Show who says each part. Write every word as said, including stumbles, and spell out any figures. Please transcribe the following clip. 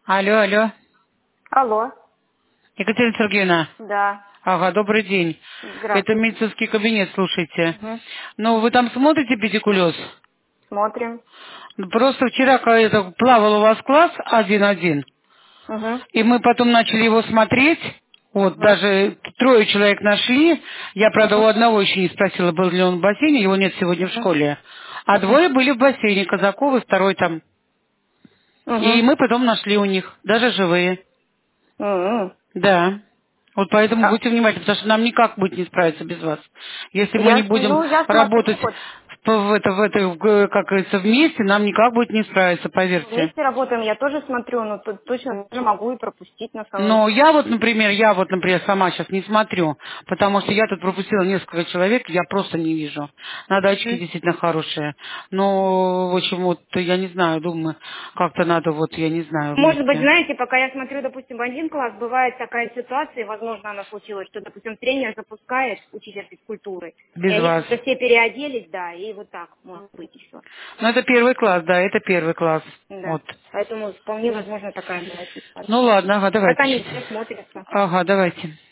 Speaker 1: Алло, алло.
Speaker 2: Алло.
Speaker 1: Екатерина Сергеевна.
Speaker 2: Да.
Speaker 1: Ага, добрый день. Это
Speaker 2: Здравствуйте.
Speaker 1: медицинский кабинет, слушайте.
Speaker 2: Угу.
Speaker 1: Ну, вы там смотрите педикулез?
Speaker 2: Смотрим.
Speaker 1: Ну, просто вчера, когда это, плавал у вас класс один-один,
Speaker 2: Угу.
Speaker 1: и мы потом начали его смотреть, вот,
Speaker 2: Угу.
Speaker 1: даже трое человек нашли, я, правда, у
Speaker 2: Угу.
Speaker 1: одного еще не спросила, был ли он в бассейне, его нет сегодня в
Speaker 2: Угу.
Speaker 1: школе, а двое были в бассейне, Казаков и второй там. И
Speaker 2: Угу.
Speaker 1: мы потом нашли у них, даже живые.
Speaker 2: Угу.
Speaker 1: Да. Вот поэтому
Speaker 2: А,
Speaker 1: будьте внимательны, потому что нам никак будет не справиться без вас. Если мы не
Speaker 2: я,
Speaker 1: будем
Speaker 2: ну, я смотрю,
Speaker 1: работать
Speaker 2: вот
Speaker 1: в, в это, в это, в г- как говорится, вместе, нам никак будет не справиться, поверьте.
Speaker 2: вместе работаем, я тоже смотрю, но тут точно тоже могу и пропустить на самом
Speaker 1: Но
Speaker 2: деле.
Speaker 1: я вот, например, я вот, например, сама сейчас не смотрю, потому что я тут пропустила несколько человек, я просто не вижу. Надо очки
Speaker 2: Мгм.
Speaker 1: действительно хорошие. Но, в общем, вот, я не знаю, думаю, как-то надо вот, я не знаю,
Speaker 2: Может быть,
Speaker 1: вместе.
Speaker 2: знаете, пока я смотрю, допустим, в один класс, бывает такая ситуация, и, возможно, она случилась, что, допустим, тренер запускает учителя физкультуры, и
Speaker 1: Без
Speaker 2: они
Speaker 1: вас.
Speaker 2: просто все переоделись, да, и вот так может быть еще.
Speaker 1: Ну, это первый класс, да, это первый класс.
Speaker 2: Да.
Speaker 1: Вот.
Speaker 2: Поэтому вполне возможно такая бывает
Speaker 1: Ну
Speaker 2: ситуация.
Speaker 1: ладно, ага, давайте
Speaker 2: Как они
Speaker 1: сейчас.
Speaker 2: все смотрятся.
Speaker 1: Ага, давайте.